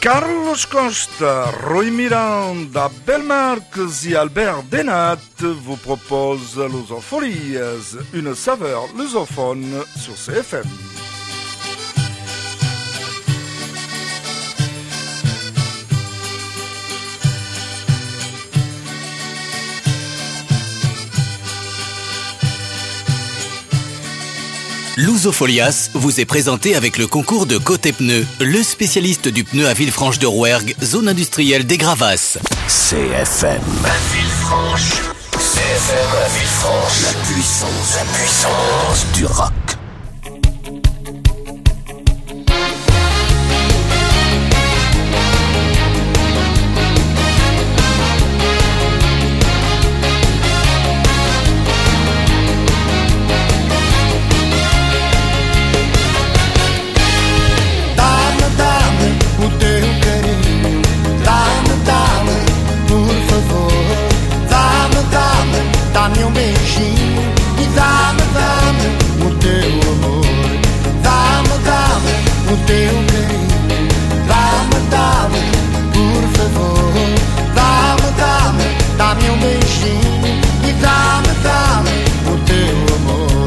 Carlos Costa, Rui Miranda, Belmarx et Albert Denat vous proposent Lusofolias, une saveur lusophone sur CFM. Lusofolias vous est présenté avec le concours de Côté Pneus, le spécialiste du pneu à Villefranche de Rouergue, zone industrielle des Gravasses. CFM. À Villefranche. CFM à Villefranche. La puissance du rock. Dá-me um beijinho e dá-me o teu amor. Dá-me o teu carinho. Dá-me, por favor. Dá-me um beijinho e dá-me o teu amor.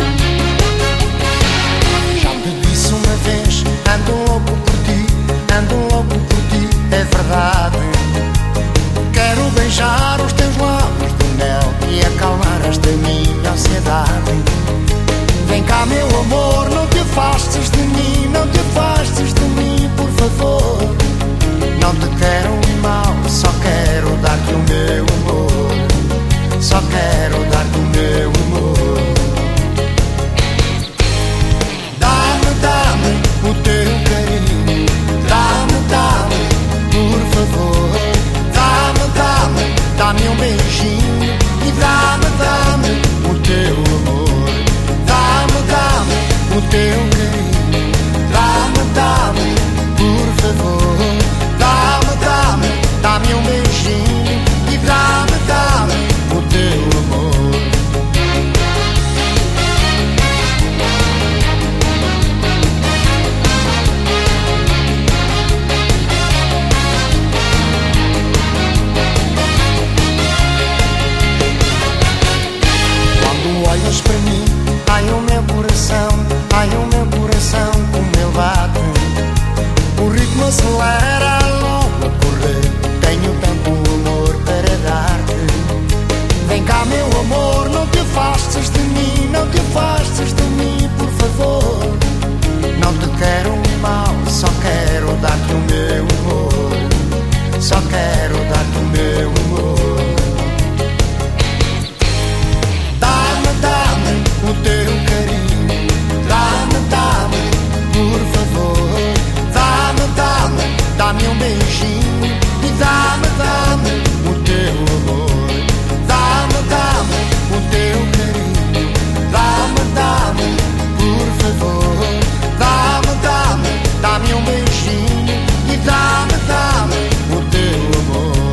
Já te disse uma vez, ando louco por ti, é verdade. Quero beijar os teus lábios de mel e acalmar esta minha ansiedade. Vem cá, meu amor, não te afastes de mim, por favor. Não te quero mal, só quero dar-te o meu amor. Só quero dar-te o meu amor. Dá-me o teu carinho. Dá-me, por favor. Dá-me um beijinho e dá-me o teu amor. Dá-me o teu carinho. Dá-me, por favor. Dá-me um beijinho e dá-me o teu amor. Olhas para mim, ai o meu coração como ele bate. O ritmo acelera logo a correr. Tenho tanto amor para dar-te. Vem cá, meu amor, não te afastes de mim, por favor. Não te quero mal, só quero dar-te o meu amor. Só quero dar-te o meu amor. Dá-me o teu carinho. Dá-me, por favor. Dá-me um beijinho e dá-me o teu amor. Dá-me o teu carinho. Dá-me, por favor. Dá-me um beijinho e dá-me o teu amor.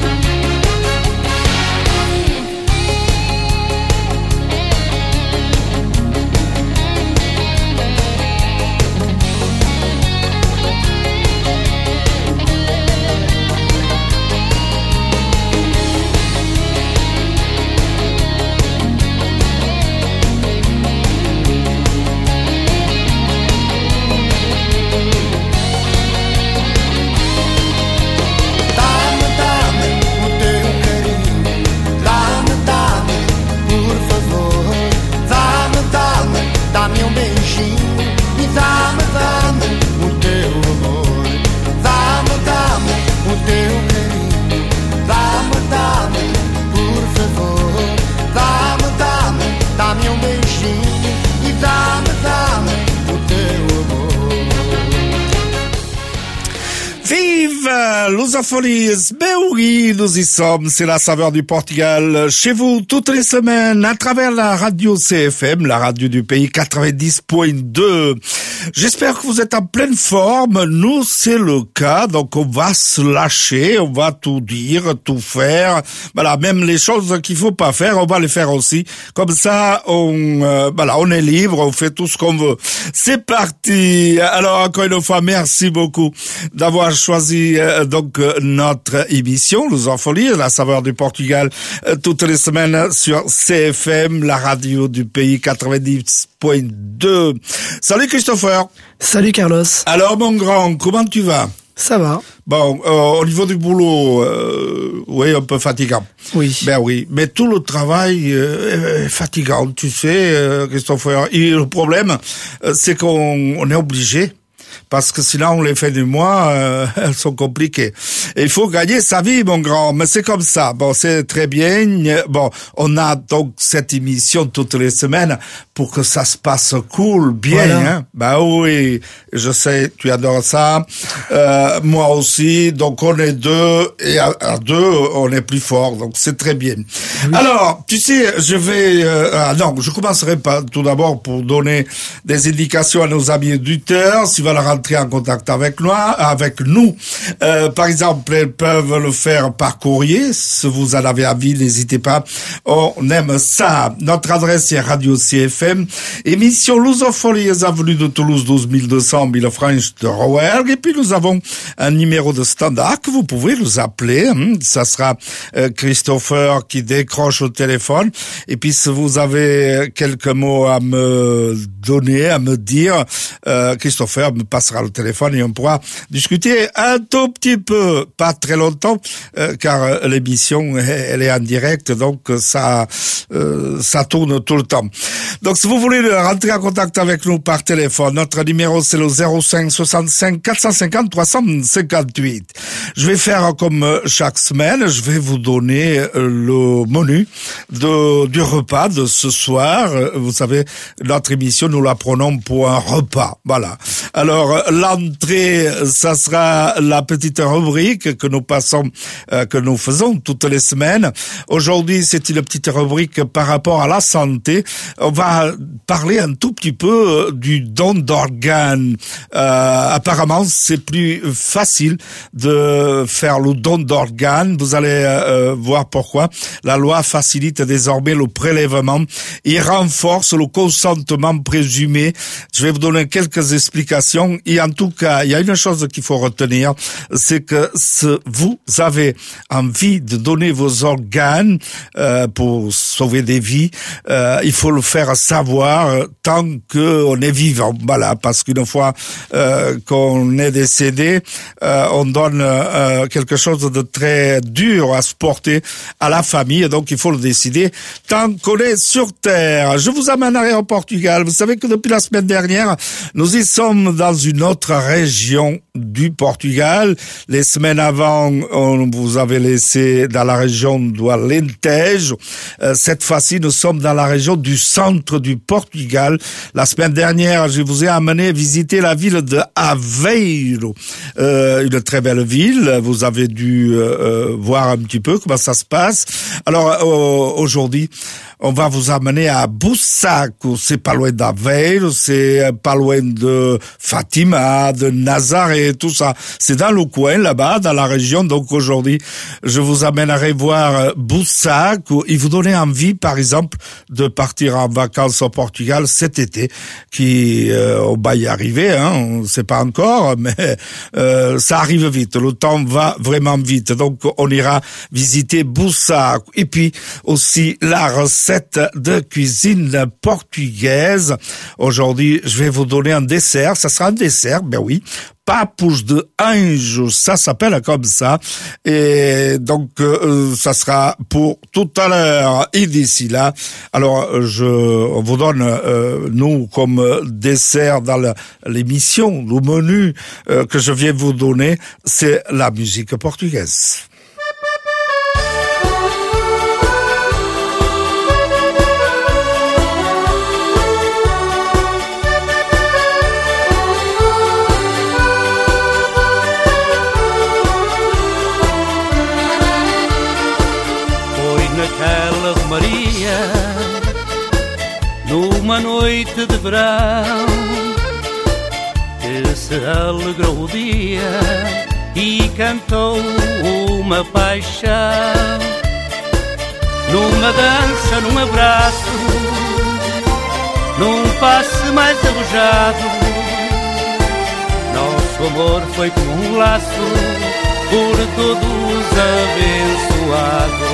Dá-me um beijinho e dá-me o teu amor. Dá-me o teu carinho. Dá-me, por favor. Dá-me um beijinho e dá-me o teu amor. Vive Lusofolies, ben oui, nous y sommes, c'est la saveur du Portugal, chez vous toutes les semaines, à travers la radio CFM, la radio du pays 90.2. J'espère que vous êtes en pleine forme, nous c'est le cas, donc on va se lâcher, on va tout dire, tout faire, voilà, même les choses qu'il faut pas faire, on va les faire aussi, comme ça on est libre, on fait tout ce qu'on veut. C'est parti. Alors encore une fois, merci beaucoup d'avoir choisi donc notre émission Lusofolie, la saveur du Portugal, toutes les semaines sur CFM, la radio du pays 90.2. Salut Christopher. Salut Carlos. Alors mon grand, comment tu vas? Ça va. Bon, au niveau du boulot, oui, un peu fatigant. Oui. Ben oui, mais tout le travail est fatigant, tu sais, Christopher. Et le problème, c'est qu'on est obligé. Parce que sinon, les fins du mois, elles sont compliquées. Et il faut gagner sa vie, mon grand. Mais c'est comme ça. Bon, c'est très bien. Bon, on a donc cette émission toutes les semaines pour que ça se passe cool, bien, voilà. Hein. Bah oui, je sais, tu adores ça. Moi aussi. Donc, on est deux. Et à deux, on est plus fort. Donc, c'est très bien. Oui. Alors, tu sais, je vais... non, je commencerai par, tout d'abord pour donner des indications à nos amis auditeurs. S'ils veulent rentrer en contact avec nous. Par exemple, elles peuvent le faire par courrier. Si vous en avez envie, n'hésitez pas. On aime ça. Notre adresse est Radio CFM. Émission Lusofolie, avenue de Toulouse, 12200, Villefranche de Rouergue. Et puis, nous avons un numéro de standard que vous pouvez nous appeler. Ça sera Christopher qui décroche au téléphone. Et puis, si vous avez quelques mots à me donner, à me dire, Christopher me passera le téléphone et on pourra discuter un tout petit peu, pas très longtemps, car l'émission elle est en direct, donc ça tourne tout le temps. Donc si vous voulez rentrer en contact avec nous par téléphone, notre numéro c'est le 05 65 450 358. Je vais faire comme chaque semaine, je vais vous donner le menu du repas de ce soir. Vous savez, notre émission nous la prenons pour un repas, voilà. Alors l'entrée, ça sera la petite rubrique que nous faisons toutes les semaines. Aujourd'hui, c'est une petite rubrique par rapport à la santé. On va parler un tout petit peu du don d'organes. Apparemment, c'est plus facile de faire le don d'organes. Vous allez voir pourquoi. La loi facilite désormais le prélèvement et renforce le consentement présumé. Je vais vous donner quelques explications. Et en tout cas, il y a une chose qu'il faut retenir, c'est que si vous avez envie de donner vos organes pour sauver des vies, il faut le faire savoir tant qu'on est vivant. Voilà, parce qu'une fois qu'on est décédé, on donne quelque chose de très dur à supporter à la famille. Donc, il faut le décider tant qu'on est sur Terre. Je vous amènerai au Portugal. Vous savez que depuis la semaine dernière, nous y sommes dans une autre région du Portugal. Les semaines avant, on vous avait laissé dans la région do Alentejo. Cette fois-ci, nous sommes dans la région du centre du Portugal. La semaine dernière, je vous ai amené visiter la ville de Aveiro. Une très belle ville. Vous avez dû voir un petit peu comment ça se passe. Alors, aujourd'hui, on va vous amener à Bussaco. C'est pas loin d'Aveiro, c'est pas loin de Fatima, de Nazaré, tout ça. C'est dans le coin, là-bas, dans la région. Donc aujourd'hui, je vous amènerai voir Bussaco et vous donner envie, par exemple, de partir en vacances au Portugal cet été, qui on va y arriver, hein. On sait pas encore, mais ça arrive vite. Le temps va vraiment vite. Donc on ira visiter Bussaco. Et puis aussi la recette de cuisine portugaise. Aujourd'hui, je vais vous donner un dessert. Ça sera un dessert, ben oui. Papos de anjo, ça s'appelle comme ça. Et donc, ça sera pour tout à l'heure. Et d'ici là, alors, on vous donne, nous, comme dessert dans l'émission, le menu que je viens vous donner, c'est la musique portugaise. Numa noite de verão que se alegrou o dia e cantou uma paixão. Numa dança, num abraço, num passe mais arrojado, nosso Nosso amor foi como um laço, por todos abençoado.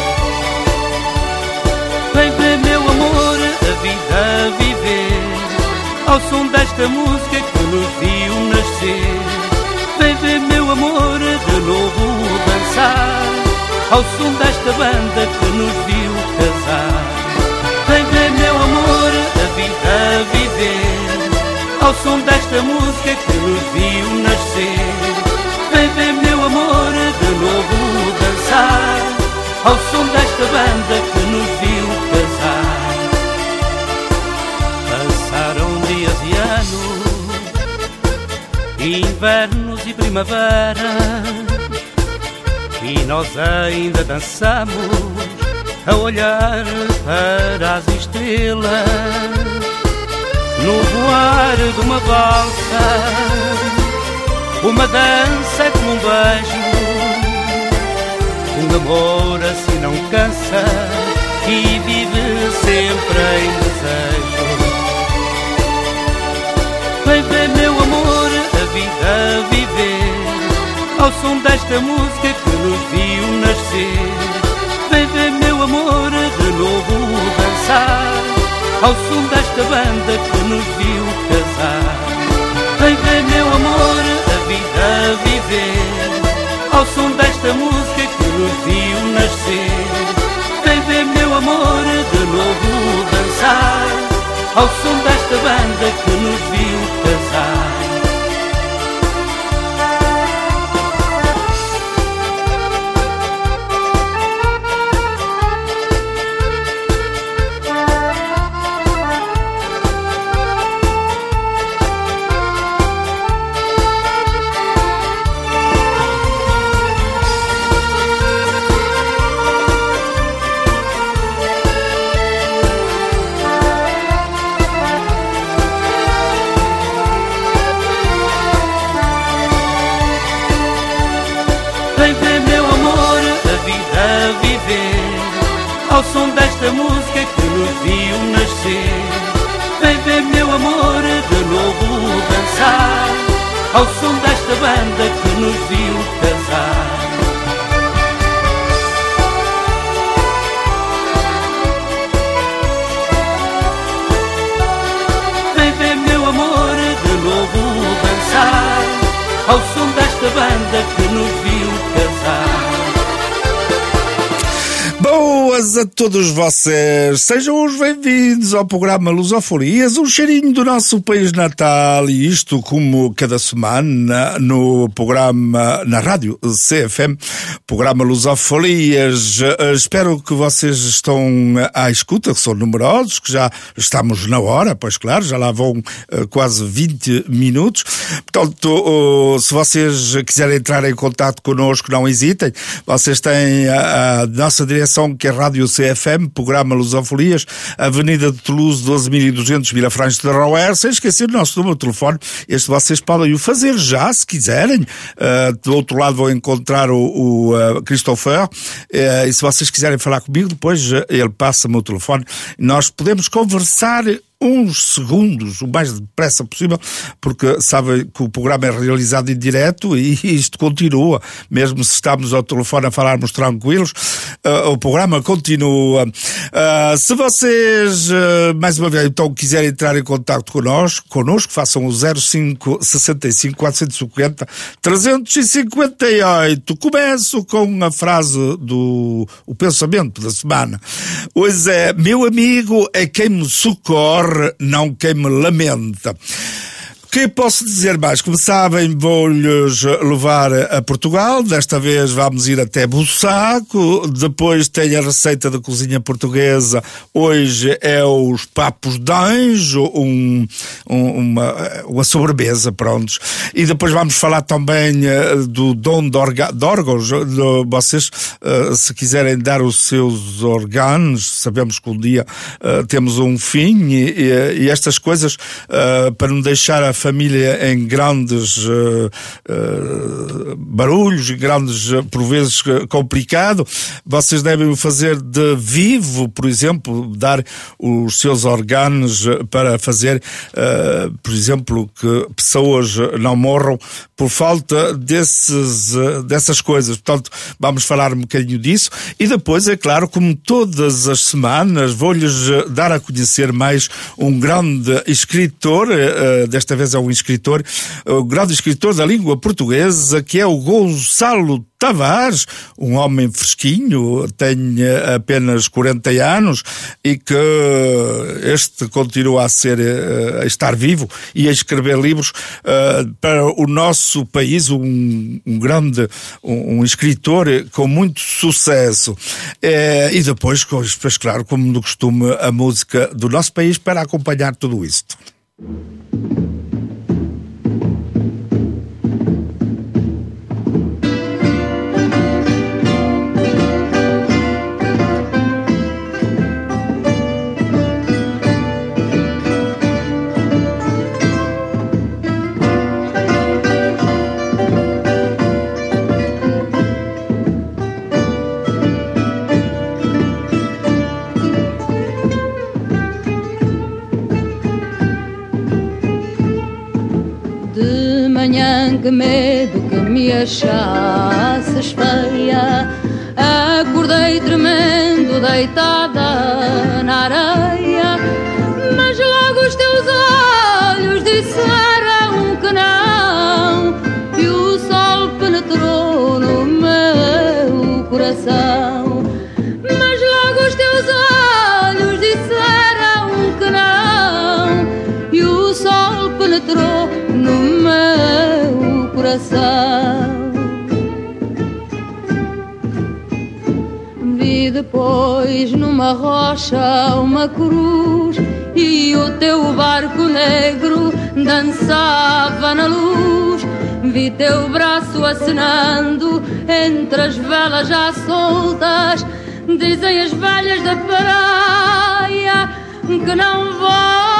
Vem ver, meu amor, a vida viver, ao som desta música que nos viu nascer. Vem ver, meu amor, de novo dançar, ao som desta banda que nos viu casar. Vem ver, meu amor, a vida viver, ao som desta música que nos viu nascer. Vem ver, meu amor, de novo dançar, ao som desta banda que nos viu casar. Passaram dias e anos, invernos e primavera, e nós ainda dançamos a olhar para as estrelas, no voar de uma valsa. Uma dança é como um beijo, um amor assim não cansa e vive sempre em desejo. Vem ver, meu amor, a vida viver, ao som desta música que nos viu nascer. Vem ver, meu amor, de novo dançar, ao som desta banda que nos viu casar. Vem ver, meu amor, a vida viver, ao som desta música que nos viu nascer. Vem ver, meu amor, de novo dançar, ao som desta banda que nos viu casar. Ao som desta música que nos viu nascer. Vem ver, meu amor, de novo dançar, ao som desta banda que nos viu casar. Vem ver, meu amor, de novo dançar, ao som desta banda que nos viu casar. Boas a todos vocês, sejam os bem-vindos ao programa Lusofonias, um cheirinho do nosso país natal, e isto como cada semana no programa, na rádio CFM, programa Lusofonias. Espero que vocês estão à escuta, que são numerosos, que já estamos na hora, pois claro, já lá vão quase 20 minutos. Portanto, se vocês quiserem entrar em contato connosco, não hesitem, vocês têm a nossa direção, que é Rádio CFM, programa Lusofonias, Avenida de Toulouse, 12.200, Vila Franca de Rouer. Sem esquecer o nosso número de telefone. Este vocês podem o fazer já, se quiserem. Do outro lado vão encontrar o Christopher. E se vocês quiserem falar comigo, depois ele passa-me o telefone. Nós podemos conversar uns segundos, o mais depressa possível, porque sabe que o programa é realizado em direto e isto continua, mesmo se estamos ao telefone a falarmos tranquilos, o programa continua. Se vocês, mais uma vez, então quiserem entrar em contato connosco, façam o 05 65 450 358. Começo com a frase o pensamento da semana. Hoje é: meu amigo é quem me socorre, não quem me lamenta. O que posso dizer mais? Como sabem, vou-lhes levar a Portugal. Desta vez vamos ir até Bussaco. Depois tem a receita da cozinha portuguesa. Hoje é os papos de anjo, uma sobremesa, prontos. E depois vamos falar também do dom de órgãos. Vocês, se quiserem dar os seus órgãos, sabemos que um dia temos um fim, e estas coisas, para não deixar a família em grandes barulhos, em grandes, por vezes, complicado. Vocês devem o fazer de vivo, por exemplo, dar os seus órgãos para fazer, por exemplo, que pessoas não morram por falta dessas coisas. Portanto, vamos falar um bocadinho disso. E depois, é claro, como todas as semanas, vou-lhes dar a conhecer mais um grande escritor, desta vez é um escritor, o grande escritor da língua portuguesa, que é o Gonçalo Tavares, um homem fresquinho, tem apenas 40 anos e que este continua a estar vivo e a escrever livros para o nosso país, um grande escritor com muito sucesso. E depois, claro, como do costume, a música do nosso país para acompanhar tudo isto. Que medo que me achasses feia. Acordei tremendo, deitada na areia, mas logo os teus olhos disseram que não, e o sol penetrou no meu coração. Mas logo os teus olhos disseram que não, e o sol penetrou no meu coração. Vi depois numa rocha uma cruz, e o teu barco negro dançava na luz. Vi teu braço acenando entre as velas já soltas. Dizem as velhas da praia que não volta.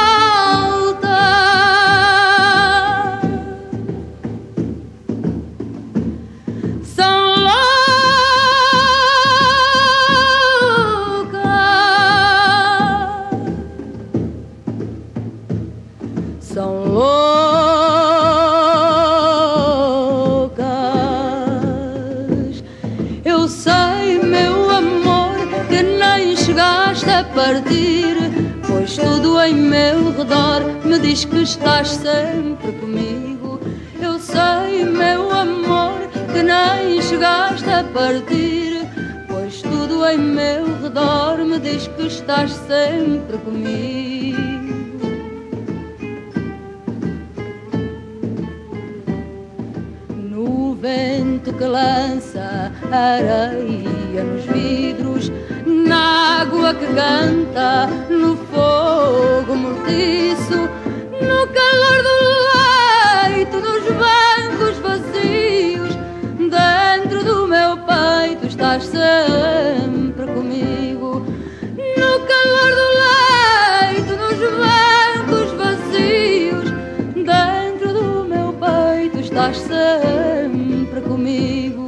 Partir, pois tudo em meu redor me diz que estás sempre comigo. Eu sei, meu amor, que nem chegaste a partir, pois tudo em meu redor me diz que estás sempre comigo. No vento que lança areia nos vidros, na água que canta, no fogo mortiço, no calor do leito, nos bancos vazios, dentro do meu peito estás sempre comigo. No calor do leito, nos bancos vazios, dentro do meu peito estás sempre comigo.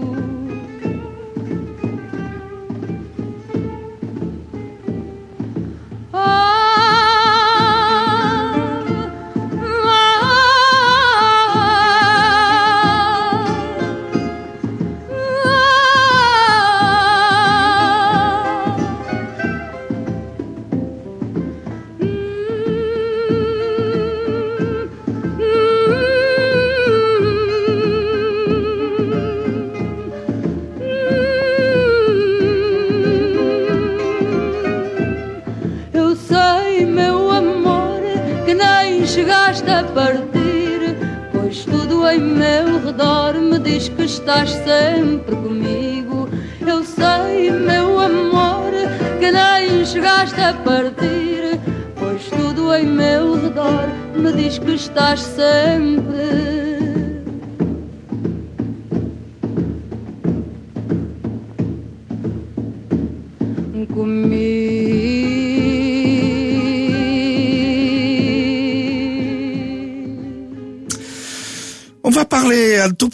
Estás sempre comigo. Eu sei, meu amor, que nem chegaste a partir, pois tudo em meu redor me diz que estás sempre comigo.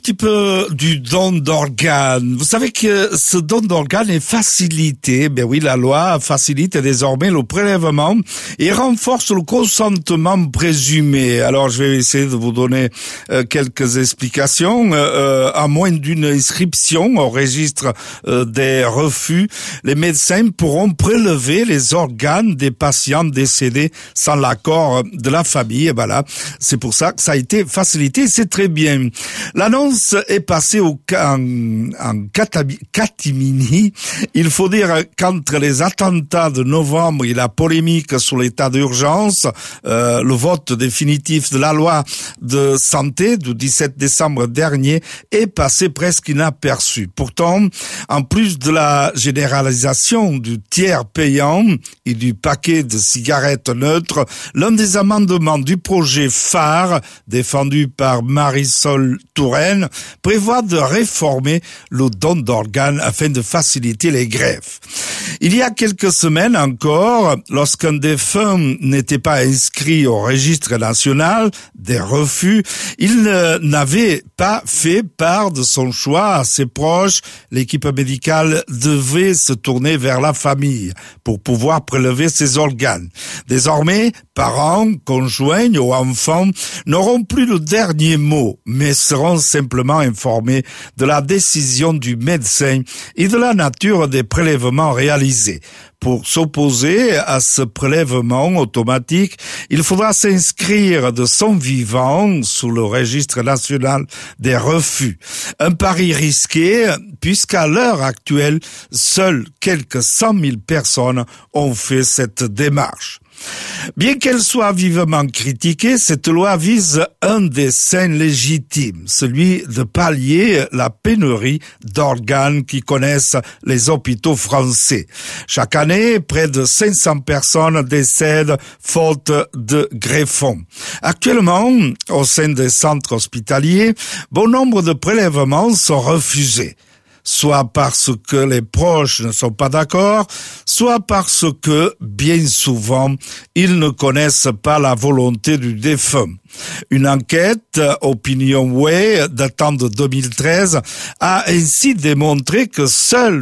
petit peu du don d'organes. Vous savez que ce don d'organes est facilité. Ben oui, la loi facilite désormais le prélèvement et renforce le consentement présumé. Alors, je vais essayer de vous donner quelques explications. À moins d'une inscription au registre des refus, les médecins pourront prélever les organes des patients décédés sans l'accord de la famille. Et voilà, c'est pour ça que ça a été facilité. C'est très bien. L'annonce est passée en catimini. Il faut dire qu'entre les attentats de novembre et la polémique sur l'état d'urgence, le vote définitif de la loi de santé du 17 décembre dernier est passé presque inaperçu. Pourtant, en plus de la généralisation du tiers payant et du paquet de cigarettes neutres, l'un des amendements du projet phare défendu par Marisol Touraine prévoit de réformer le don d'organes afin de faciliter les greffes. Il y a quelques semaines encore, lorsqu'un défunt n'était pas inscrit au registre national des refus, il n'avait pas fait part de son choix à ses proches. L'équipe médicale devait se tourner vers la famille pour pouvoir prélever ses organes. Désormais, parents, conjoints ou enfants n'auront plus le dernier mot, mais seront simplement informés de la décision du médecin et de la nature des prélèvements réalisés. Pour s'opposer à ce prélèvement automatique, il faudra s'inscrire de son vivant sous le registre national des refus. Un pari risqué, puisqu'à l'heure actuelle, seules quelques 100 000 personnes ont fait cette démarche. Bien qu'elle soit vivement critiquée, cette loi vise un dessein légitime, celui de pallier la pénurie d'organes qui connaissent les hôpitaux français. Chaque année, près de 500 personnes décèdent faute de greffons. Actuellement, au sein des centres hospitaliers, bon nombre de prélèvements sont refusés. Soit parce que les proches ne sont pas d'accord, soit parce que, bien souvent, ils ne connaissent pas la volonté du défunt. Une enquête OpinionWay datant de 2013 a ainsi démontré que seuls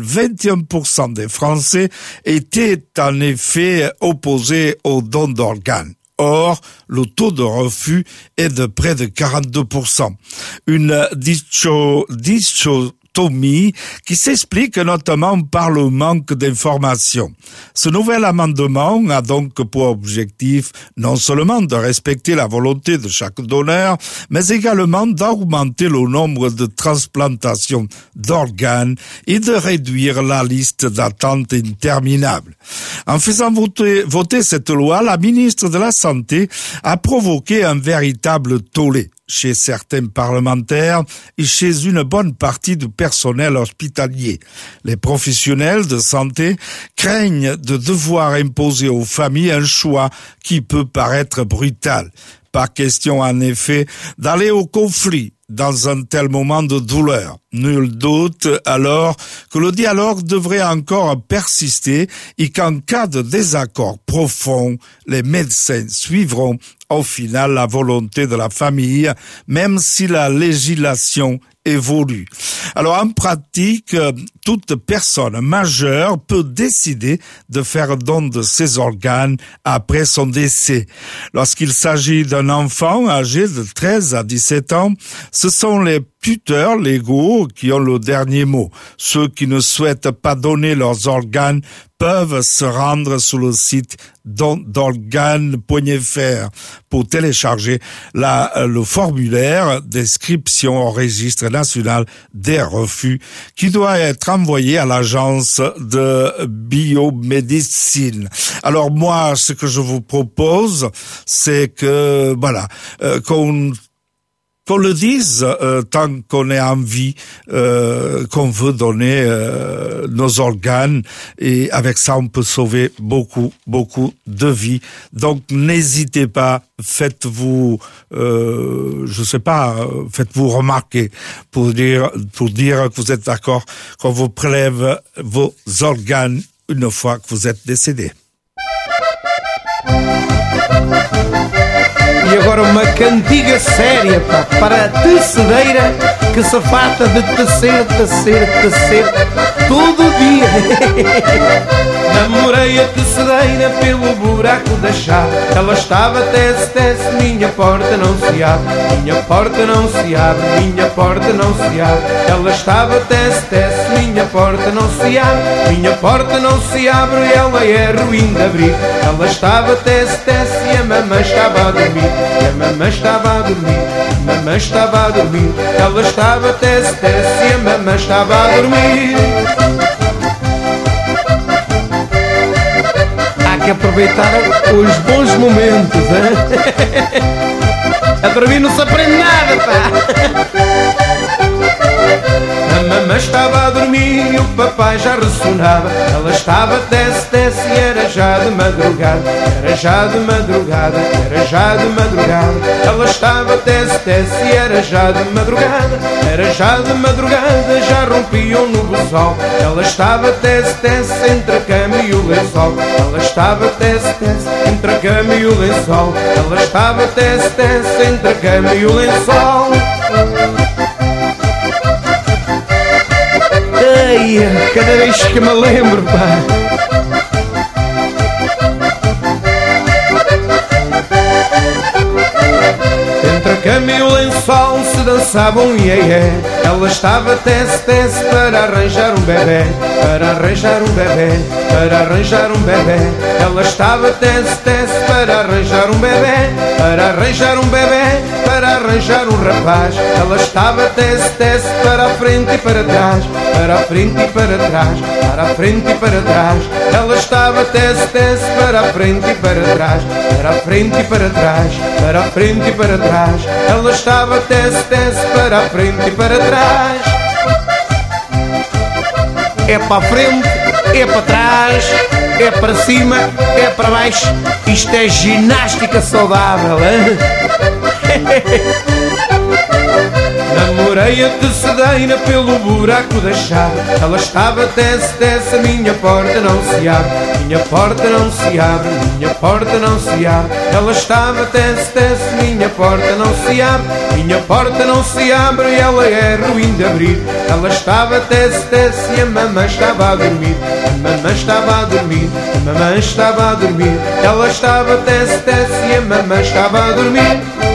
21% des Français étaient en effet opposés au don d'organes. Or, le taux de refus est de près de 42%. Une dichotomie qui s'explique notamment par le manque d'informations. Ce nouvel amendement a donc pour objectif non seulement de respecter la volonté de chaque donneur, mais également d'augmenter le nombre de transplantations d'organes et de réduire la liste d'attente interminable. En faisant voter cette loi, la ministre de la Santé a provoqué un véritable tollé chez certains parlementaires et chez une bonne partie du personnel hospitalier. Les professionnels de santé craignent de devoir imposer aux familles un choix qui peut paraître brutal. Pas question, en effet, d'aller au conflit dans un tel moment de douleur. Nul doute alors que le dialogue devrait encore persister et qu'en cas de désaccord profond, les médecins suivront au final la volonté de la famille, même si la législation évolue. Alors en pratique, toute personne majeure peut décider de faire don de ses organes après son décès. Lorsqu'il s'agit d'un enfant âgé de 13 à 17 ans, ce sont les tuteurs légaux qui ont le dernier mot. Ceux qui ne souhaitent pas donner leurs organes peuvent se rendre sur le site dondorganes.fr pour télécharger le formulaire d'inscription au registre national des refus qui doit être envoyé à l'agence de biomédecine. Alors moi, ce que je vous propose, c'est que qu'on le dise tant qu'on est en vie, qu'on veut donner nos organes, et avec ça on peut sauver beaucoup de vies. Donc n'hésitez pas, faites-vous faites-vous remarquer pour dire que vous êtes d'accord qu'on vous prélève vos organes une fois que vous êtes décédé. E agora uma cantiga séria, pá, para a tecedeira que se farta de tecer todo dia. Namorei a tecedeira pelo buraco da chave. Ela estava tece, minha porta não se abre, minha porta não se abre, minha porta não se abre. Ela estava tece, minha porta não se abre, minha porta não se abre, ela é ruim de abrir. Ela estava tece e a mamãe estava a dormir, e a mamãe estava a dormir, a mamãe estava a dormir. Ela estava tece e a mamãe estava a dormir. Há que aproveitar os bons momentos, hein? A dormir não se aprende nada, pá. A mamãe estava a dormir e o papai já ressonava. Ela estava tece e era já de madrugada, era já de madrugada, era já de madrugada. Ela estava tece e era já de madrugada, era já de madrugada, já rompiam no buçol. Ela estava tece entre a cama e o lençol. Ela estava tece entre a cama e o lençol. Ela estava tece entre a cama e o lençol. Ai, cada vez que me lembro, pá. Entre a cama e o lençol se dançava um iê-iê. Ela estava tece para arranjar um bebê, para arranjar um bebê, para arranjar um bebê. Ela estava tece para arranjar um bebê, para arranjar um bebê, para arranjar um rapaz. Ela estava tece para a frente e para trás, para a frente e para trás, para a frente e para trás. Ela estava tece para a frente e para trás, para a frente e para trás, para a frente e para trás. Ela estava tece para a frente e para trás. É para a frente, é para trás, é para cima, é para baixo. Isto é ginástica saudável, hein? Namorei a tecedeira pelo buraco da chave. Ela estava tece, a minha porta não se abre, minha porta não se abre, minha porta não se abre. Ela estava tece, minha porta não se abre, minha porta não se abre, e ela é ruim de abrir. Ela estava tece e a mamãe estava a dormir, a mamãe estava a dormir, a mamãe estava a dormir. Ela estava tece e a mamãe estava a dormir.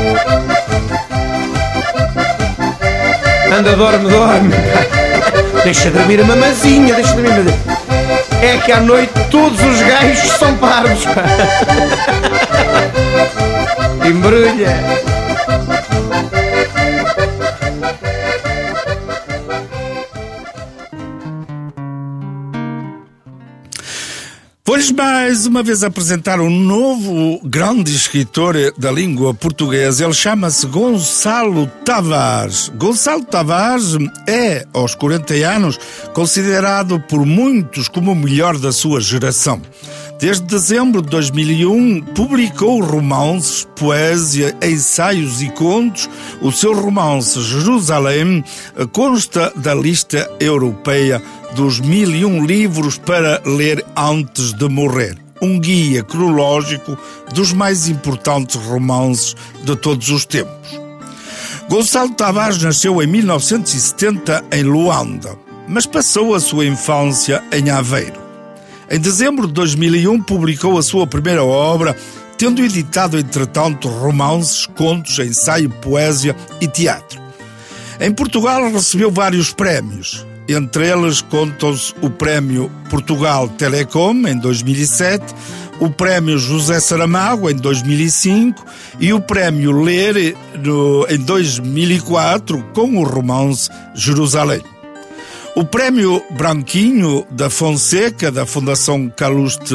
Anda, dorme, dorme. Deixa dormir a mamazinha, deixa dormir a mamazinha. É que à noite todos os gajos são parvos, pá. Embrulha. Vou-lhes mais uma vez apresentar um novo grande escritor da língua portuguesa. Ele chama-se Gonçalo Tavares. Gonçalo Tavares é, aos 40 anos, considerado por muitos como o melhor da sua geração. Desde dezembro de 2001, publicou romances, poesia, ensaios e contos. O seu romance Jerusalém consta da lista europeia dos 1001 livros para ler antes de morrer. Um guia cronológico dos mais importantes romances de todos os tempos. Gonçalo Tavares nasceu em 1970 em Luanda, mas passou a sua infância em Aveiro. Em dezembro de 2001 publicou a sua primeira obra, tendo editado entretanto romances, contos, ensaio, poesia e teatro. Em Portugal recebeu vários prémios. Entre eles contam-se o Prémio Portugal Telecom, em 2007, o Prémio José Saramago, em 2005, e o Prémio Ler, em 2004, com o romance Jerusalém. O Prémio Branquinho da Fonseca, da Fundação Calouste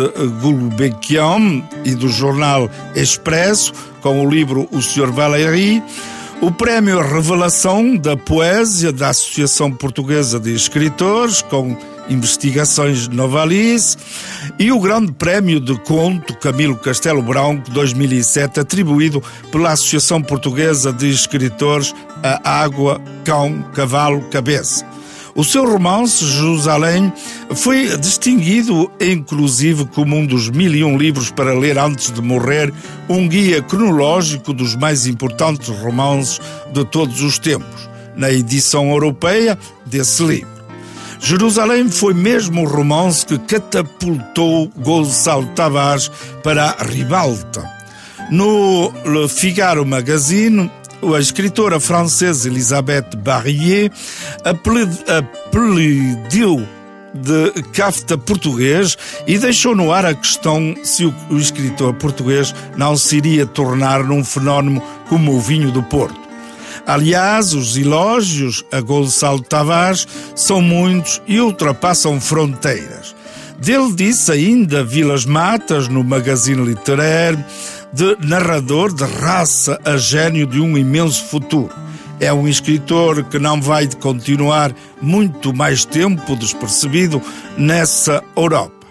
Gulbenkian e do jornal Expresso, com o livro O Sr. Valéry. O Prémio Revelação da Poesia da Associação Portuguesa de Escritores, com investigações novalice, e o Grande Prémio de Conto Camilo Castelo Branco 2007, atribuído pela Associação Portuguesa de Escritores a Água, Cão, Cavalo, Cabeça. O seu romance, Jerusalém, foi distinguido, inclusive, como um dos 1001 livros para ler antes de morrer, um guia cronológico dos mais importantes romances de todos os tempos. na edição europeia desse livro. Jerusalém foi mesmo o romance que catapultou Gonçalo Tavares para a ribalta. No Le Figaro Magazine, a escritora francesa Elisabeth Barrier apelidou de Kafta português e deixou no ar a questão se o escritor português não se iria tornar num fenómeno como o vinho do Porto. Aliás, os elogios a Gonçalo Tavares são muitos e ultrapassam fronteiras. Dele disse ainda Vilas Matas, no Magazine Littéraire, de narrador de raça a gênio de um imenso futuro. É um escritor que não vai continuar muito mais tempo despercebido nessa Europa.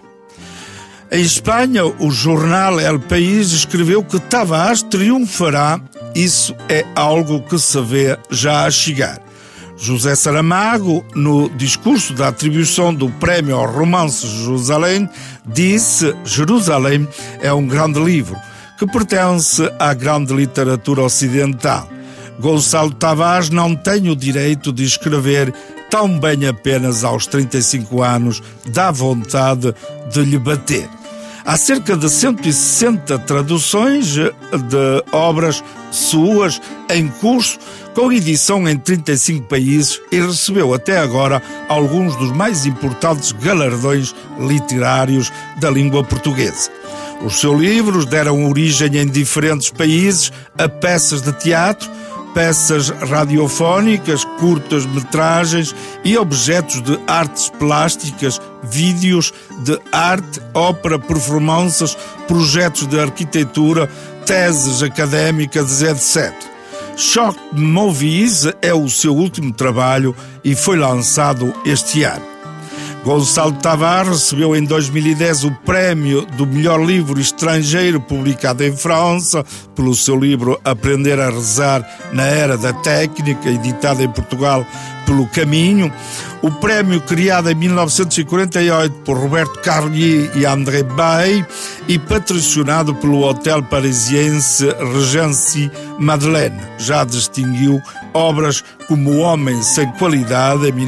Em Espanha, o jornal El País escreveu que Tavares triunfará. Isso é algo que se vê já a chegar. José Saramago, no discurso da atribuição do Prémio ao Romance de Jerusalém, disse: Jerusalém é um grande livro que pertence à grande literatura ocidental. Gonçalo Tavares não tem o direito de escrever tão bem apenas aos 35 anos, dá vontade de lhe bater. Há cerca de 160 traduções de obras suas em curso, com edição em 35 países, e recebeu até agora alguns dos mais importantes galardões literários da língua portuguesa. Os seus livros deram origem em diferentes países a peças de teatro, peças radiofónicas, curtas-metragens e objetos de artes plásticas, vídeos de arte, ópera, performances, projetos de arquitetura, teses académicas, etc. Short Movies é o seu último trabalho e foi lançado este ano. Gonçalo Tavares recebeu em 2010 o prémio do melhor livro estrangeiro publicado em França pelo seu livro Aprender a Rezar na Era da Técnica, editado em Portugal pelo Caminho. O prémio, criado em 1948 por Roberto Carlier e André Bay e patrocinado pelo hotel parisiense Regency Madeleine, já distinguiu obras como O Homem Sem Qualidade, em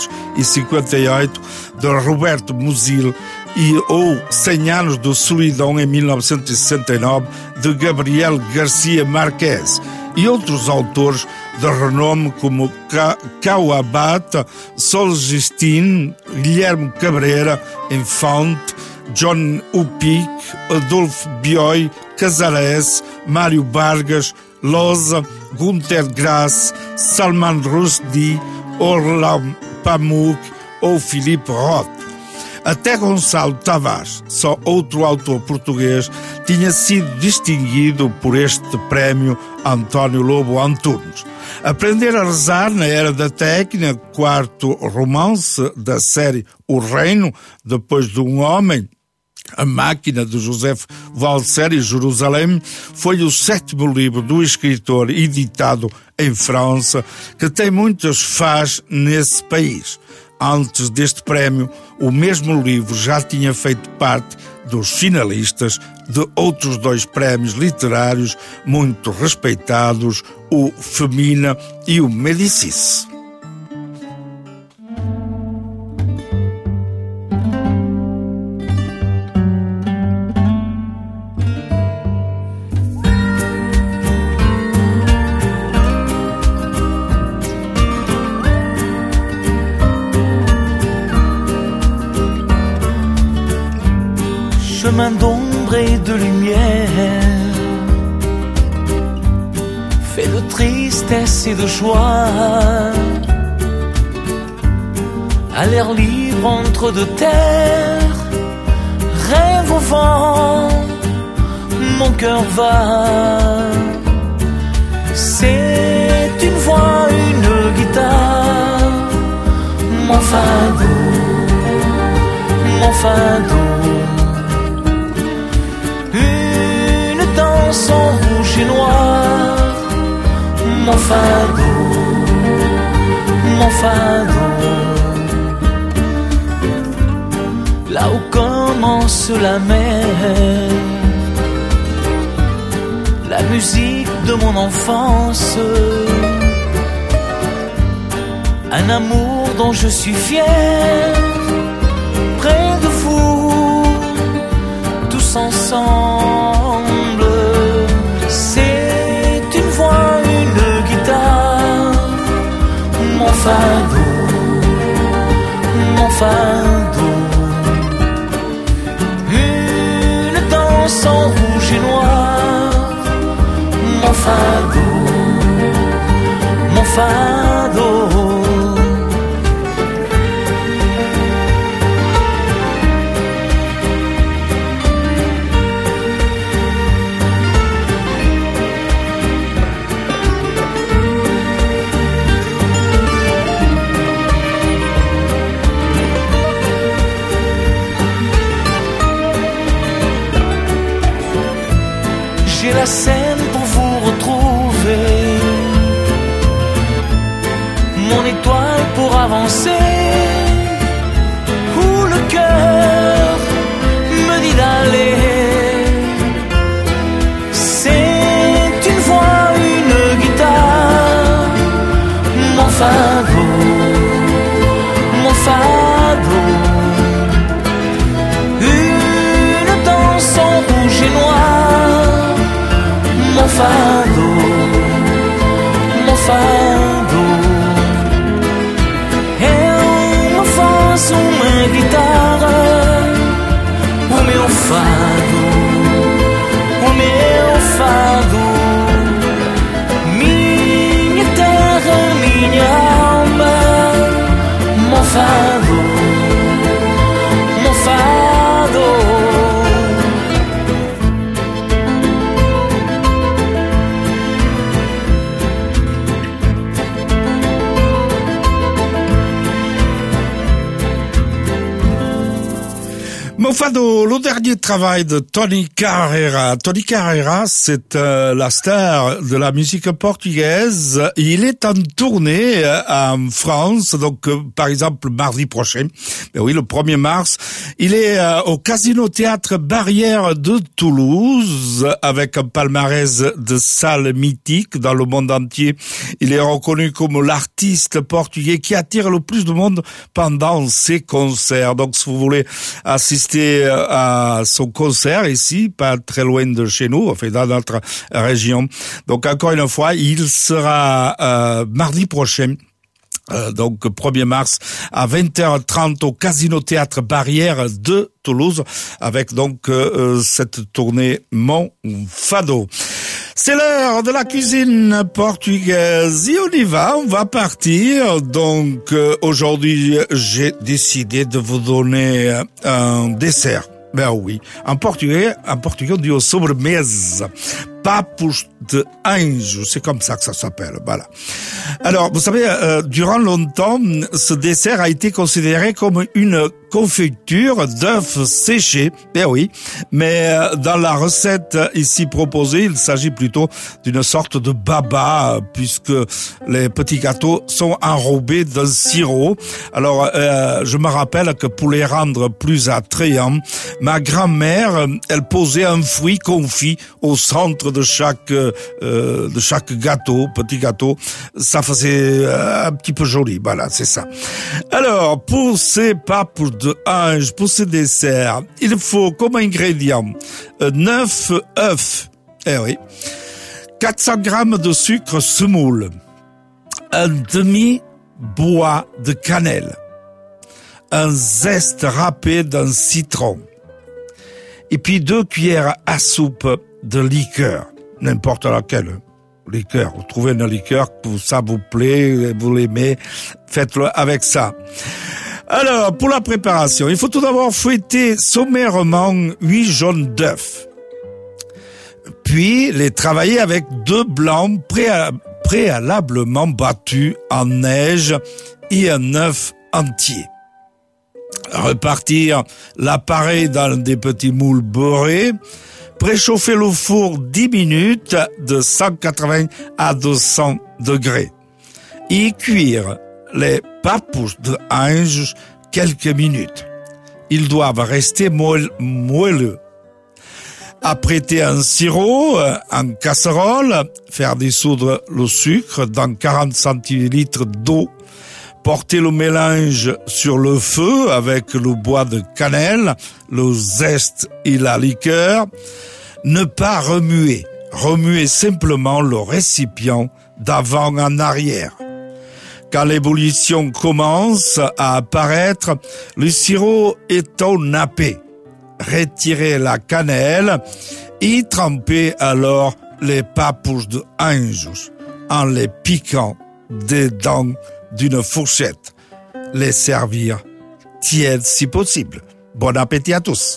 1958, de Roberto Musil, ou 100 Anos de Solidão, em 1969, de Gabriel Garcia Marquez, e outros autores de renome como Kawabata, Solzhenitsyn, Guilherme Cabrera, Infante, John Upic, Adolfo Bioy, Casares, Mário Vargas, Loza, Günter Grass, Salman Rushdie, Orhan Pamuk ou Philippe Roth. Até Gonçalo Tavares, só outro autor português, tinha sido distinguido por este prémio António Lobo Antunes. Aprender a Rezar na Era da Técnica, quarto romance da série O Reino, depois de um Homem, A Máquina, de José Valser, e Jerusalém, foi o 7º livro do escritor editado em França, que tem muitos fãs nesse país. Antes deste prémio, o mesmo livro já tinha feito parte dos finalistas de outros 2 prémios literários muito respeitados, o Femina e o Médicis. Chemin d'ombre et de lumière, fait de tristesse et de joie, à l'air libre entre deux terres, rêve au vent, mon cœur va. C'est une voix, une guitare, mon fado, mon fado. En rouge et noir, mon fado, mon fado. Là où commence la mer, la musique de mon enfance, un amour dont je suis fier. Près de vous, tous ensemble, c'est une voix, une guitare, mon fado, mon fado. Une danse en rouge et noir, mon fado, mon fado. J'ai la scène pour vous retrouver, mon étoile pour avancer, où le cœur me dit d'aller. C'est une voix, une guitare, mon fado, mon fado. Une danse en rouge et noir, mon fado, mon fado. Eu faço uma guitarra, o meu fado, o meu fado. Minha terra, minha alma, mon fado, mon fado. Mon fado, le dernier travail de Tony Carreira. Tony Carreira, c'est la star de la musique portugaise. Il est en tournée en France, donc par exemple mardi prochain. Mais oui, le 1er mars, il est au Casino Théâtre Barrière de Toulouse avec un palmarès de salles mythiques dans le monde entier. Il est reconnu comme l'artiste portugais qui attire le plus de monde pendant ses concerts. Donc si vous voulez assister à son concert ici, pas très loin de chez nous, enfin dans notre région. Donc encore une fois, il sera mardi prochain. Donc 1er mars à 20h30 au Casino Théâtre Barrière de Toulouse avec donc cette tournée Mon Fado. C'est l'heure de la cuisine portugaise et on y va, on va partir. Donc aujourd'hui j'ai décidé de vous donner un dessert. Ben oui, en portugais on dit sobremesa. Papos de ange, c'est comme ça que ça s'appelle, voilà. Alors, vous savez, durant longtemps, ce dessert a été considéré comme une confiture d'œufs séchés, ben oui, mais dans la recette ici proposée, il s'agit plutôt d'une sorte de baba, puisque les petits gâteaux sont enrobés d'un sirop. Alors, je me rappelle que pour les rendre plus attrayants, ma grand-mère, elle posait un fruit confit au centre de chaque gâteau, petit gâteau. Ça faisait un petit peu joli, voilà, c'est ça. Alors, pour ces papes de ange, pour ce dessert, il faut comme ingrédient 9 œufs, 400 grammes de sucre semoule, un demi-bois de cannelle, un zeste râpé d'un citron, et puis 2 cuillères à soupe de liqueur, n'importe laquelle liqueur. Vous trouvez une liqueur que ça vous plaît, vous l'aimez, faites-le avec ça. Alors, pour la préparation, il faut tout d'abord fouetter sommairement 8 jaunes d'œufs. Puis, les travailler avec 2 blancs préalablement battus en neige et un œuf entier. Repartir l'appareil dans des petits moules beurrés. Préchauffer le four 10 minutes de 180 à 200 degrés. Et cuire les papous de ange quelques minutes. Ils doivent rester moelleux. Apprêter un sirop en casserole, faire dissoudre le sucre dans 40 centilitres d'eau, Porter le mélange sur le feu avec le bois de cannelle, le zeste et la liqueur. Ne pas remuer. Remuer simplement le récipient d'avant en arrière. Quand l'ébullition commence à apparaître, le sirop est au nappé. Retirez la cannelle et trempez alors les papouches d'ange en les piquant des dents d'une fourchette. Les servir tièdes si possible. Bon appétit à tous.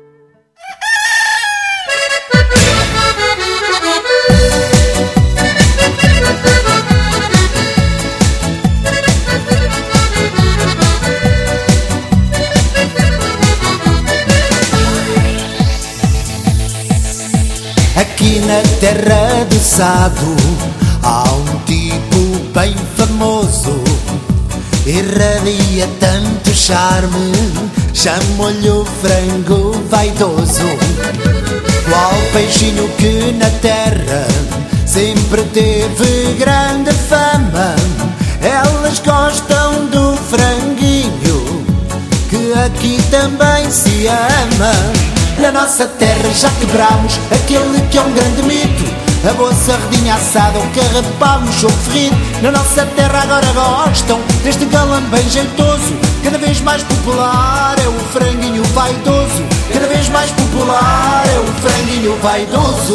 Aqui na terra do Sado há um tipo bem famoso, irradia tanto charme, chamo-lhe o frango vaidoso. Qual peixinho que na terra sempre teve grande fama, elas gostam do franguinho, que aqui também se ama. Na nossa terra já quebramos aquele que é um grande mito, a boa sardinha assada, o carrapau no choco ferrido. Na nossa terra agora gostam deste galão bem jeitoso, cada vez mais popular é o franguinho vaidoso. Cada vez mais popular é o franguinho vaidoso.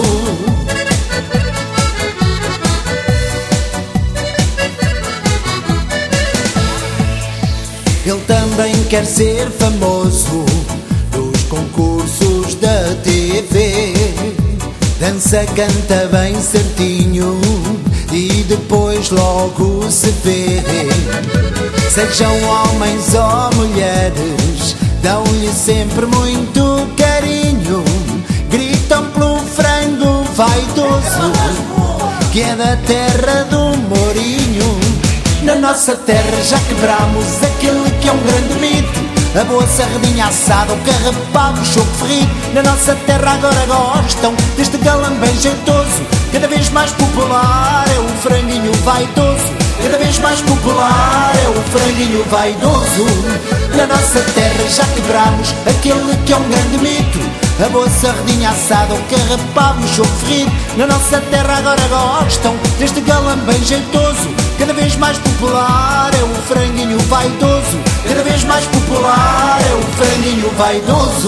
Ele também quer ser famoso nos concursos da TV. Dança, canta bem certinho e depois logo se vê. Sejam homens ou mulheres, dão-lhe sempre muito carinho. Gritam pelo frango vaidoso, que é da terra do Mourinho. Na nossa terra já quebramos aquele que é um grande mito, a boa sardinha assada, o carrapau no choco ferrido. Na nossa terra agora gostam deste galão bem jeitoso, cada vez mais popular é o franguinho vaidoso. Cada vez mais popular é o franguinho vaidoso. Na nossa terra já quebramos aquele que é um grande mito, a boa sardinha assada, o carrapau no choco ferrido. Na nossa terra agora gostam deste galão bem jeitoso, cada vez mais popular é o franguinho vaidoso. Cada vez mais popular é o franguinho vaidoso.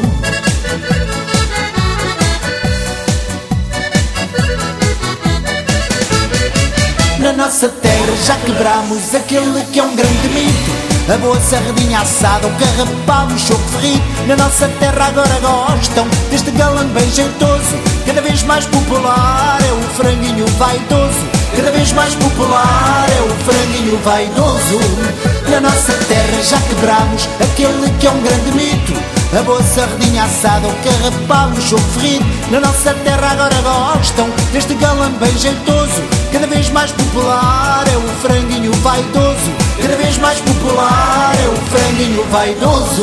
Na nossa terra já quebramos aquele que é um grande mito, a boa sardinha assada, o carrapau no choco ferrido. Na nossa terra agora gostam deste galão bem jeitoso, cada vez mais popular é o franguinho vaidoso. Cada vez mais popular é o franguinho vaidoso. Na nossa terra já quebramos aquele que é um grande mito, a boa sardinha assada, o carrapau no choco ferrido. Na nossa terra agora gostam deste galão bem jeitoso, cada vez mais popular é o franguinho vaidoso. Cada vez mais popular é o franguinho vaidoso.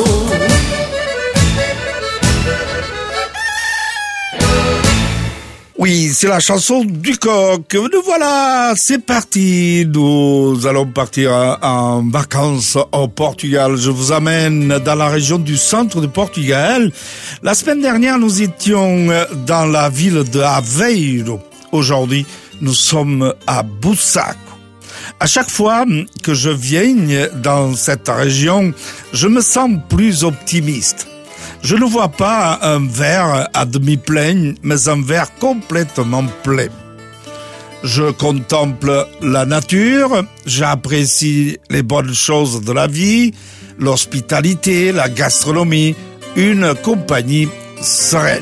Oui, c'est la chanson du coq. Nous voilà, c'est parti. Nous allons partir en vacances au Portugal. Je vous amène dans la région du centre du Portugal. La semaine dernière, nous étions dans la ville de Aveiro. Aujourd'hui, nous sommes à Bussaco. À chaque fois que je viens dans cette région, je me sens plus optimiste. Je ne vois pas un verre à demi plein, mais un verre complètement plein. Je contemple la nature, j'apprécie les bonnes choses de la vie, l'hospitalité, la gastronomie, une compagnie sereine.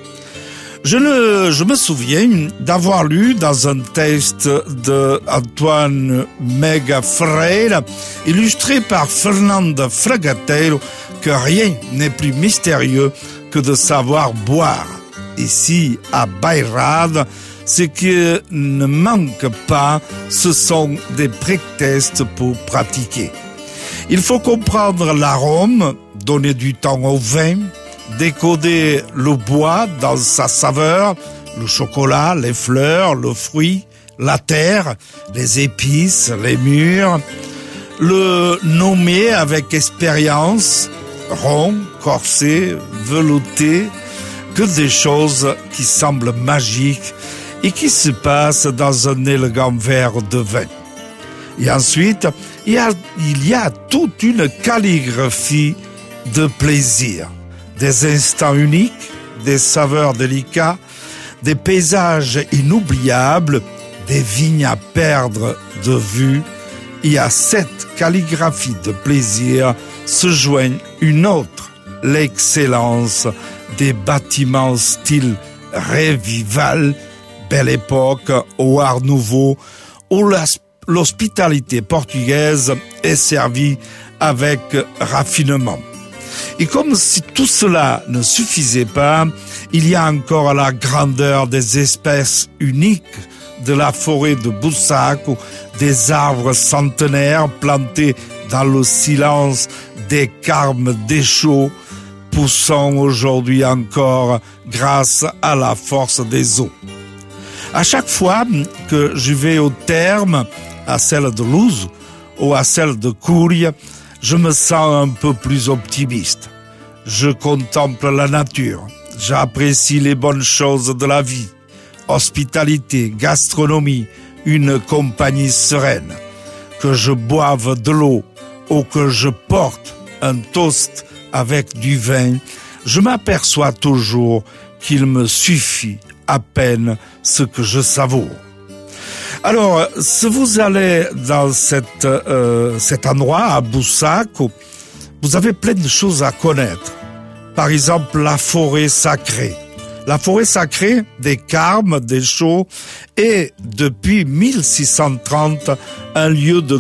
Je me souviens d'avoir lu dans un texte de Antoine Mega Freire, illustré par Fernando Fragateiro, que rien n'est plus mystérieux que de savoir boire. Ici, à Bayreuth, ce qui ne manque pas, ce sont des prétextes pour pratiquer. Il faut comprendre l'arôme, donner du temps au vin, décoder le bois dans sa saveur, le chocolat, les fleurs, le fruit, la terre, les épices, les mûres. le nommer avec expérience, rond, corsé, velouté, que des choses qui semblent magiques et qui se passent dans un élégant verre de vin. Et ensuite, il y a toute une calligraphie de plaisir, des instants uniques, des saveurs délicates, des paysages inoubliables, des vignes à perdre de vue. Et à cette calligraphie de plaisir se joint une autre, l'excellence des bâtiments style Revival, Belle Époque ou Art Nouveau, où l'hospitalité portugaise est servie avec raffinement. Et comme si tout cela ne suffisait pas, il y a encore la grandeur des espèces uniques de la forêt de Bussaco, des arbres centenaires plantés dans le silence des carmes d'échaux, poussant aujourd'hui encore grâce à la force des eaux. À chaque fois que je vais au terme, à celle de Luz ou à celle de Cúria, je me sens un peu plus optimiste. Je contemple la nature, j'apprécie les bonnes choses de la vie, hospitalité, gastronomie, une compagnie sereine. Que je boive de l'eau ou que je porte un toast avec du vin, je m'aperçois toujours qu'il me suffit à peine ce que je savoure. Alors, si vous allez dans cet endroit, à Bussaco, vous avez plein de choses à connaître. Par exemple, la forêt sacrée. La forêt sacrée des Carmes, des Chaux, est depuis 1630 un lieu de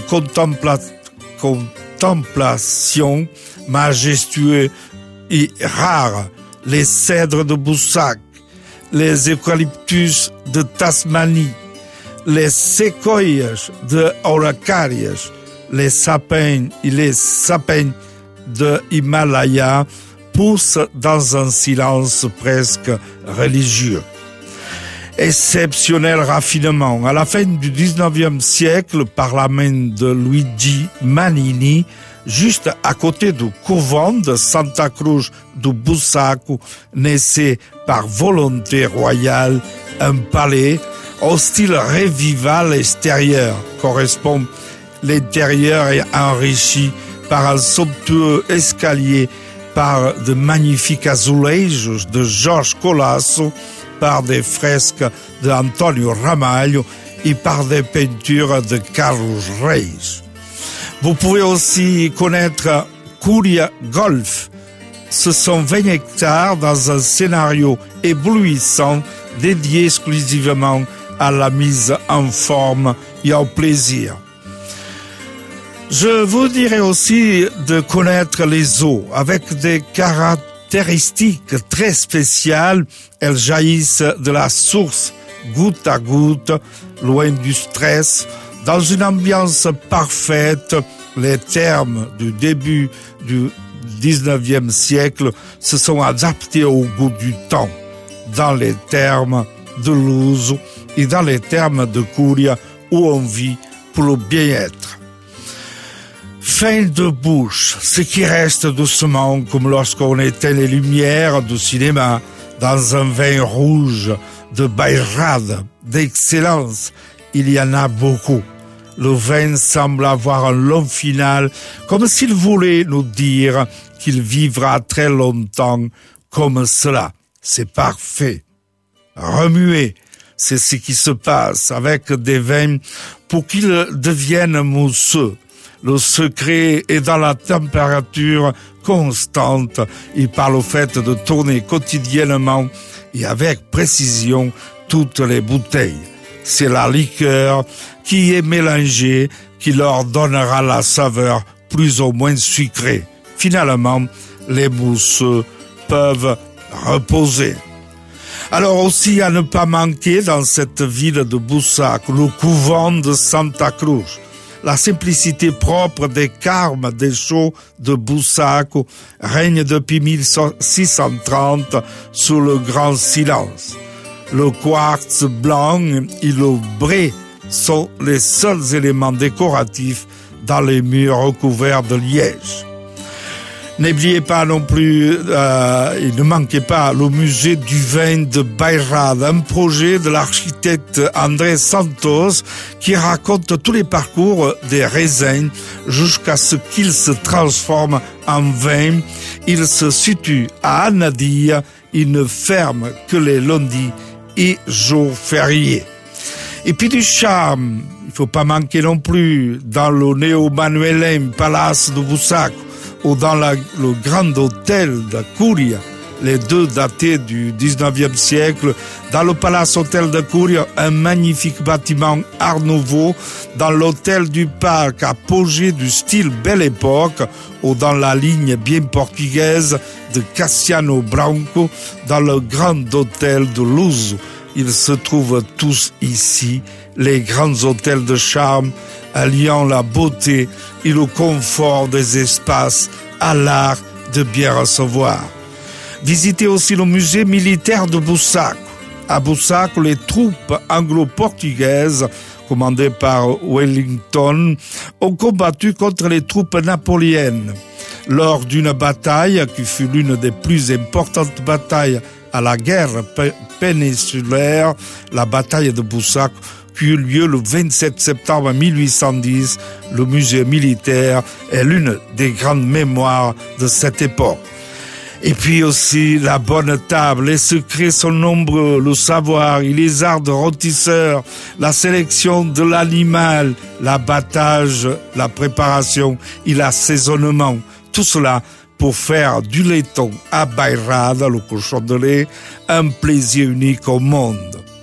contemplation majestueux et rare. Les cèdres de Bussac, les eucalyptus de Tasmanie, les séquoias de Araucarias, les sapins et les sapins de Himalaya poussent dans un silence presque religieux. Exceptionnel raffinement. À la fin du 19e siècle, par la main de Luigi Manini, juste à côté du couvent de Santa Cruz do Bussaco, naissait par volonté royale un palais au style revival extérieur. Correspond l'intérieur est enrichi par un somptueux escalier, par de magnifiques azulejos de Jorge Colasso, par des fresques de Antonio Ramalho et par des peintures de Carlos Reis. Vous pouvez aussi connaître Cúria Golf. Ce sont 20 hectares dans un scénario éblouissant dédié exclusivement à la mise en forme et au plaisir. Je vous dirais aussi de connaître les eaux avec des caractéristiques très spéciales. Elles jaillissent de la source goutte à goutte, loin du stress, dans une ambiance parfaite. Les termes du début du 19e siècle se sont adaptés au goût du temps. Dans les termes de Luz et dans les termes de Cúria, où on vit pour le bien-être. Fin de bouche, ce qui reste doucement, comme lorsqu'on éteint les lumières du cinéma, dans un vin rouge de Bayrrada, d'excellence. Il y en a beaucoup. Le vin semble avoir un long final, comme s'il voulait nous dire qu'il vivra très longtemps comme cela. C'est parfait. Remuer, c'est ce qui se passe avec des vins pour qu'ils deviennent mousseux. Le secret est dans la température constante et par le fait de tourner quotidiennement et avec précision toutes les bouteilles. C'est la liqueur qui est mélangée qui leur donnera la saveur plus ou moins sucrée. Finalement, les mousseux peuvent reposer. Alors aussi à ne pas manquer dans cette ville de Bussaco, le couvent de Santa Cruz. La simplicité propre des Carmes des Chaux de Bussaco règne depuis 1630 sous le grand silence. Le quartz blanc et le bré sont les seuls éléments décoratifs dans les murs recouverts de liège. N'oubliez pas non plus, il ne manquait pas le musée du vin de Bayrrad, un projet de l'architecte André Santos qui raconte tous les parcours des raisins jusqu'à ce qu'ils se transforment en vin. Il se situe à Anadia, une ferme que les lundis et jours fériés. Et puis du charme, il faut pas manquer non plus dans le néo-manuélin Palace de Bussac ou dans le grand hôtel de Curia, les deux datés du 19e siècle. Dans le Palace Hôtel de Curia, un magnifique bâtiment Art Nouveau, dans l'hôtel du Parc, apogée du style Belle Époque, ou dans la ligne bien portugaise de Cassiano Branco, dans le grand hôtel de Luso. Ils se trouvent tous ici, les grands hôtels de charme, alliant la beauté et le confort des espaces à l'art de bien recevoir. Visitez aussi le musée militaire de Bussac. À Bussac, les troupes anglo-portugaises, commandées par Wellington, ont combattu contre les troupes napoléennes. Lors d'une bataille qui fut l'une des plus importantes batailles à la guerre péninsulaire, la bataille de Bussac, qui eut lieu le 27 septembre 1810, le musée militaire est l'une des grandes mémoires de cette époque. Et puis aussi la bonne table, les secrets sont nombreux, le savoir et les arts de rôtisseur, la sélection de l'animal, l'abattage, la préparation et l'assaisonnement. Tout cela pour faire du laiton à Bayrrad, le cochon de lait, un plaisir unique au monde.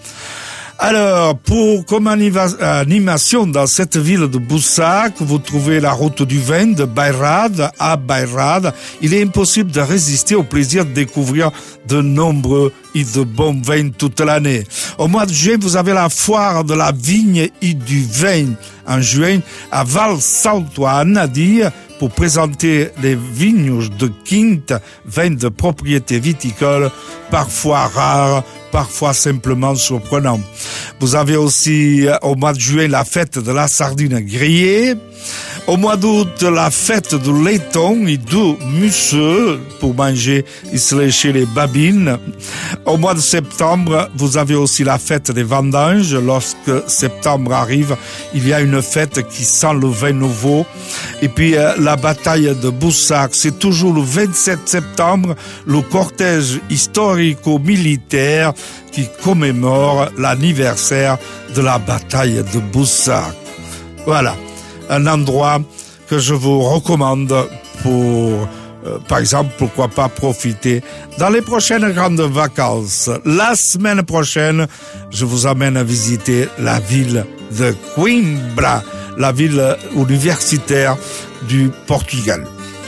Alors, comme animation dans cette ville de Bussac, vous trouvez la route du vin de Bayrrad à Bayrrad. Il est impossible de résister au plaisir de découvrir de nombreux et de bons vins toute l'année. Au mois de juin, vous avez la foire de la vigne et du vin. En juin, à Val-Saint-Ouen, à dire, pour présenter les vignes de Quinte, vins de propriété viticole, parfois rares, parfois simplement surprenants. Vous avez aussi au mois de juin la fête de la sardine grillée. Au mois d'août, la fête du laiton et du musseux pour manger et se lécher les babines. Au mois de septembre, vous avez aussi la fête des vendanges. Lorsque septembre arrive, il y a une fête qui sent le vin nouveau. Et puis la bataille de Bussac, c'est toujours le 27 septembre, le cortège historico-militaire qui commémore l'anniversaire de la bataille de Bussac. Voilà, un endroit que je vous recommande pour, par exemple, pourquoi pas profiter dans les prochaines grandes vacances. La semaine prochaine, je vous amène à visiter la ville de Coimbra, la ville universitaire du Portugal.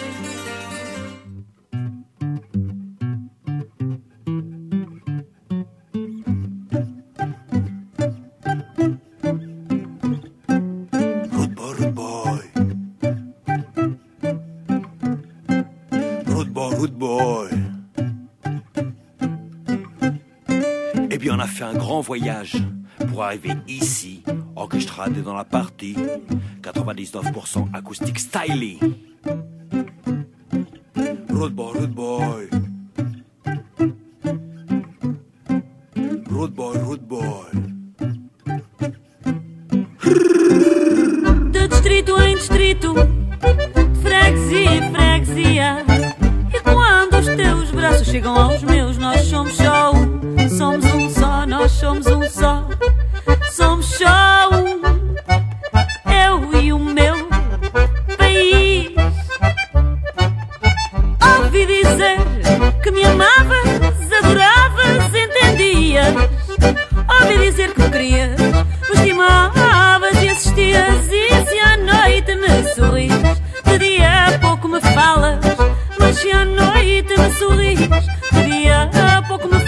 Eh bien, on a fait un grand voyage pour arriver ici, orchestré dans la partie 99% acoustique styling. Rude boy, rude boy. Rude boy, rude boy. De distrito em distrito, freguesia em freguesia. E quando os teus braços chegam aos meus, nós somos só um. Somos um só, nós somos um só. Somos só um, eu e o meu país. Ouvi dizer que me amavas, adoravas, entendias. Ouvi dizer que me querias, me estimavas e assistias. E se à noite me sorris, de dia pouco me falas, mas se à noite me sorris, de dia pouco me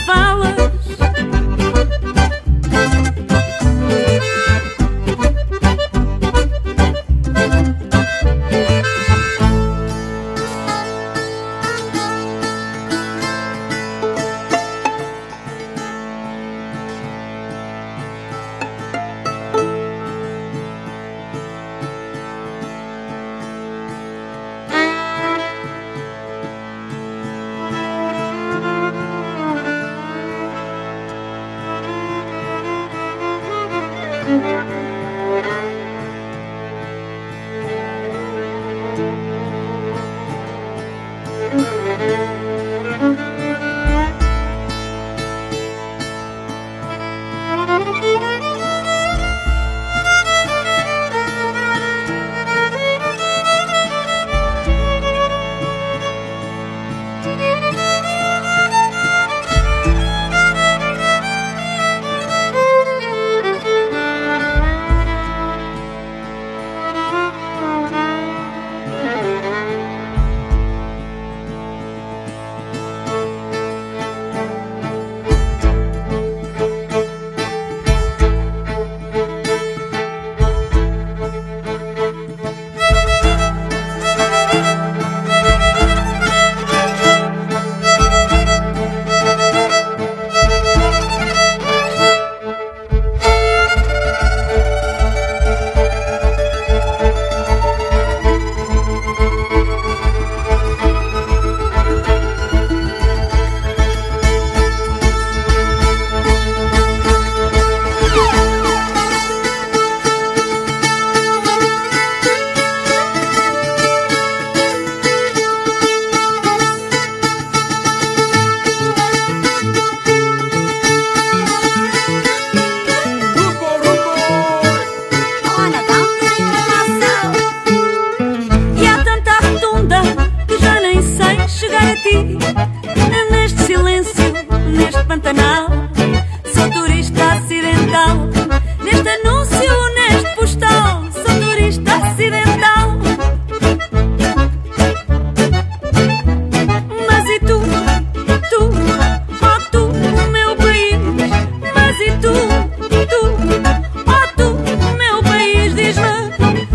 para ti. Neste silêncio, neste Pantanal, sou turista acidental. Neste anúncio, neste postal, sou turista acidental. Mas e tu, oh tu, o meu país. Mas e tu, oh tu, o meu país. Diz-me,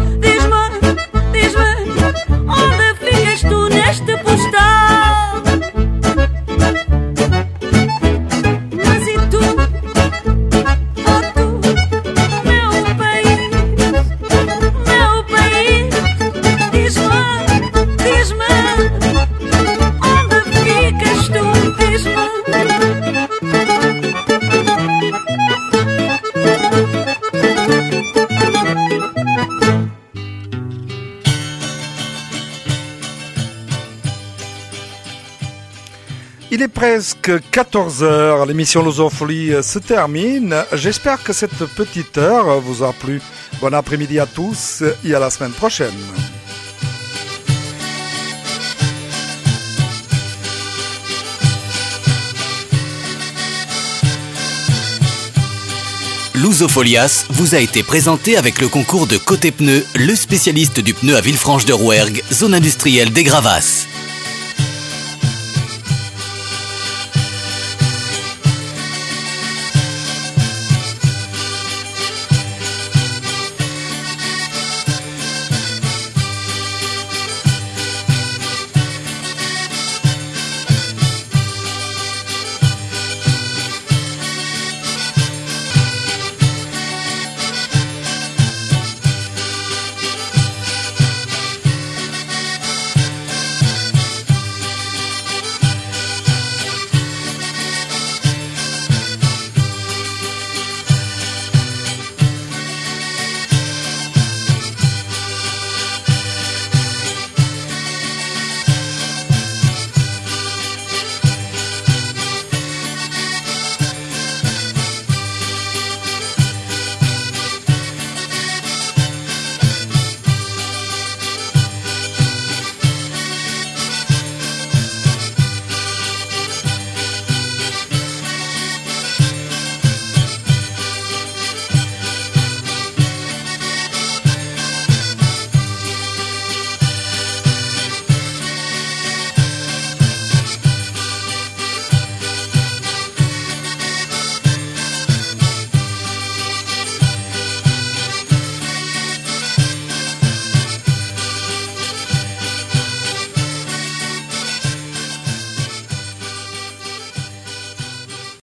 onde ficas tu neste postal? Mas e tu, oh tu, meu país, diz-me, onde ficas tu, diz-me. Il est presque 14h, l'émission Lusofolie se termine. J'espère que cette petite heure vous a plu. Bon après-midi à tous et à la semaine prochaine. Lusofolias vous a été présenté avec le concours de Côté Pneu, le spécialiste du pneu à Villefranche de Rouergue, zone industrielle des Gravasses.